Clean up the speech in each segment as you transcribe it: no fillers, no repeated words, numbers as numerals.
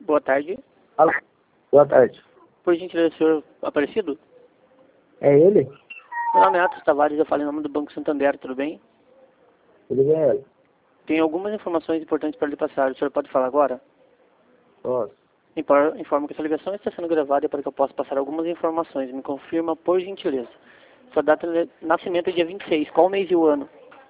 Boa tarde. Alô. Boa tarde. Por gentileza, senhor Aparecido? É ele? Meu nome é Atos Tavares, eu falo em nome do Banco Santander, tudo bem? Tudo bem, ele? Tenho algumas informações importantes para lhe passar. O senhor pode falar agora? Posso. Informo que essa ligação está sendo gravada para que eu possa passar algumas informações. Me confirma, por gentileza. Sua data de nascimento é dia 26. Qual mês e o ano?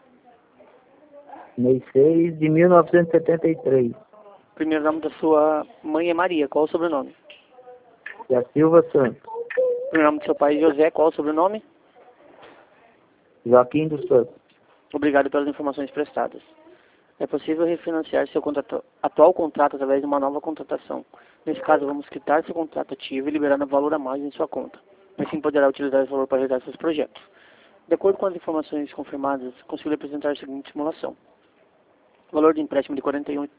Mês 6 de 1973. Primeiro nome da sua mãe é Maria. Qual o sobrenome? Da Silva Santos. Primeiro nome do seu pai é José. Qual o sobrenome? Joaquim dos Santos. Obrigado pelas informações prestadas. É possível refinanciar seu atual contrato através de uma nova contratação. Nesse caso, vamos quitar seu contrato ativo e liberar o valor a mais em sua conta. Assim poderá utilizar esse valor para realizar seus projetos. De acordo com as informações confirmadas, consigo apresentar a seguinte simulação. Valor de empréstimo de R$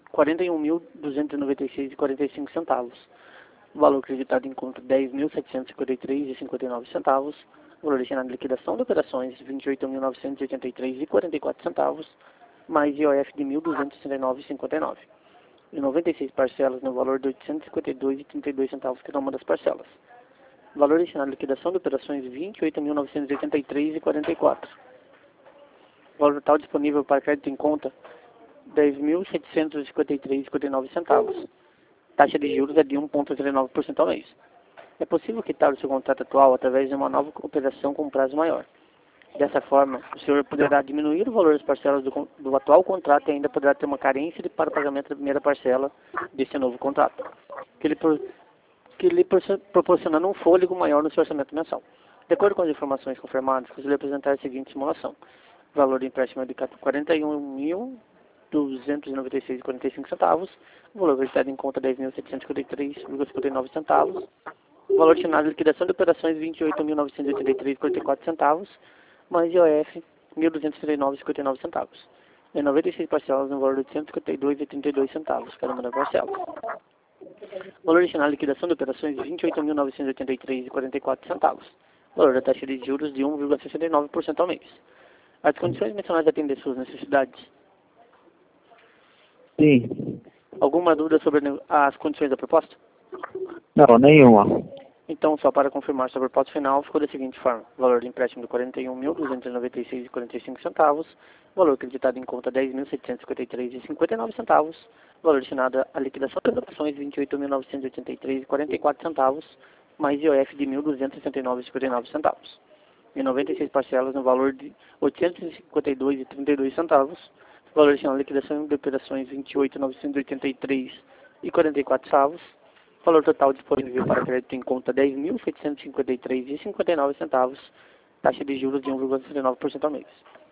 41.296,45 centavos. Valor acreditado em conta R$ 10.753,59 centavos. Valor destinado à liquidação de operações R$ 28.983,44 centavos. Mais IOF de R$ 1.269,59. E 96 parcelas no valor de R$ 852,32 centavos cada uma das parcelas. Valor destinado à liquidação de operações R$ 28.983,44. Valor total disponível para crédito em conta R$ 10.753,59 centavos. Taxa de juros é de 1,39% ao mês. É possível quitar o seu contrato atual através de uma nova operação com prazo maior. Dessa forma, o senhor poderá diminuir o valor das parcelas do atual contrato e ainda poderá ter uma carência para o pagamento da primeira parcela desse novo contrato, que lhe proporcionando um fôlego maior no seu orçamento mensal. De acordo com as informações confirmadas, consigo apresentar a seguinte simulação. O valor do empréstimo é de R$ 41.296,45 centavos, o valor acreditado em conta R$ 10.753,59 centavos, o valor destinado à liquidação de operações R$ 28.983,44 centavos, mais IOF R$ 1.239,59 centavos. E 96 parcelas no valor de R$ 152,32 centavos cada uma das parcelas. Valor destinado à liquidação de operações R$ 28.983,44 centavos. Valor da taxa de juros de 1,69% ao mês. As condições mencionadas atendem suas necessidades? Sim. Alguma dúvida sobre as condições da proposta? Não, nenhuma. Então, só para confirmar sua proposta final, ficou da seguinte forma. Valor de empréstimo de R$ 41.296,45 centavos. Valor acreditado em conta R$ 10.753,59 centavos. Valor destinado à liquidação das operações R$ 28.983,44 centavos. Mais IOF de R$ 1.269,59 centavos. E 96 parcelas no valor de R$ 852,32 centavos. Valor destinado à liquidação de operações R$ 28.983,44 centavos. Valor total disponível para crédito em conta R$ 10.753,59 centavos. Taxa de juros de 1,69% ao mês.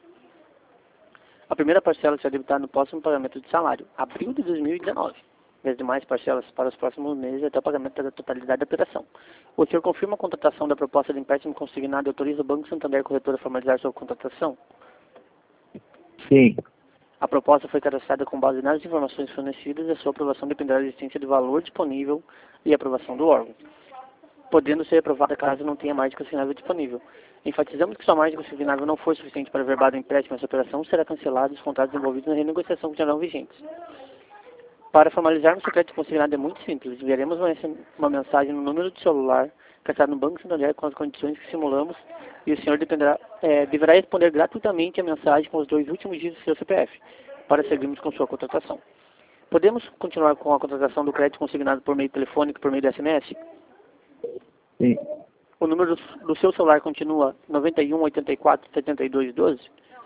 A primeira parcela será debitada no próximo pagamento de salário, abril de 2019. E as demais parcelas para os próximos meses até o pagamento da totalidade da operação. O senhor confirma a contratação da proposta de empréstimo consignado e autoriza o Banco Santander Corretora a formalizar sua contratação? Sim. A proposta foi cadastrada com base nas informações fornecidas e a sua aprovação dependerá da existência de valor disponível e aprovação do órgão, podendo ser aprovada caso não tenha margem consignável disponível. Enfatizamos que se a margem consignável não for suficiente para verbado empréstimo, essa operação será cancelada e os contratos envolvidos na renegociação continuarão vigentes. Para formalizarmos o crédito consignado é muito simples. Enviaremos uma mensagem no número de celular cadastado no Banco Santander com as condições que simulamos e o senhor deverá responder gratuitamente a mensagem com os 2 últimos dígitos do seu CPF para seguirmos com sua contratação. Podemos continuar com a contratação do crédito consignado por meio telefônico e por meio do SMS? Sim. O número do seu celular continua 91 84 72 12?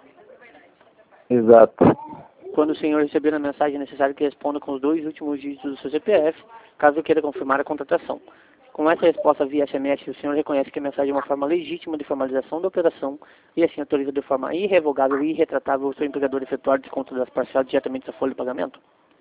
Exato. Quando o senhor receber a mensagem, é necessário que responda com os 2 últimos dígitos do seu CPF, caso queira confirmar a contratação. Com essa resposta via SMS, o senhor reconhece que a mensagem é uma forma legítima de formalização da operação e assim autoriza de forma irrevogável e irretratável o seu empregador a efetuar desconto das parcelas diretamente da folha de pagamento?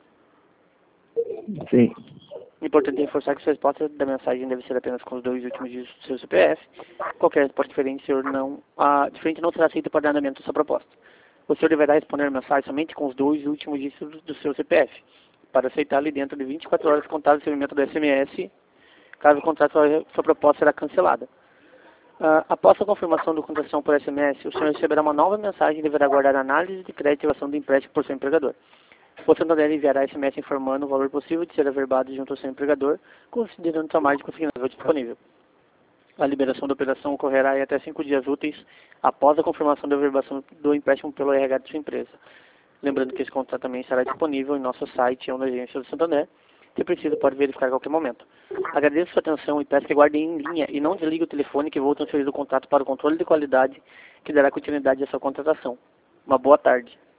Sim. Importante reforçar que sua resposta da mensagem deve ser apenas com os 2 últimos dígitos do seu CPF. Qualquer resposta diferente, diferente não será aceita para o andamento da sua proposta. O senhor deverá responder a mensagem somente com os 2 últimos dígitos do seu CPF. Para aceitá-lo dentro de 24 horas contadas do recebimento do SMS, caso contrário, sua proposta será cancelada. Após a confirmação da contratação por SMS, o senhor receberá uma nova mensagem e deverá aguardar a análise de crédito e ação do empréstimo por seu empregador. O Santander enviará SMS informando o valor possível de ser averbado junto ao seu empregador, considerando o tamanho de consignável disponível. A liberação da operação ocorrerá em até 5 dias úteis após a confirmação da averbação do empréstimo pelo RH de sua empresa. Lembrando que esse contrato também estará disponível em nosso site ou na agência do Santander. Se precisa, pode verificar a qualquer momento. Agradeço sua atenção e peço que guardem em linha e não desligue o telefone que vou transferir o contato para o controle de qualidade que dará continuidade à sua contratação. Uma boa tarde.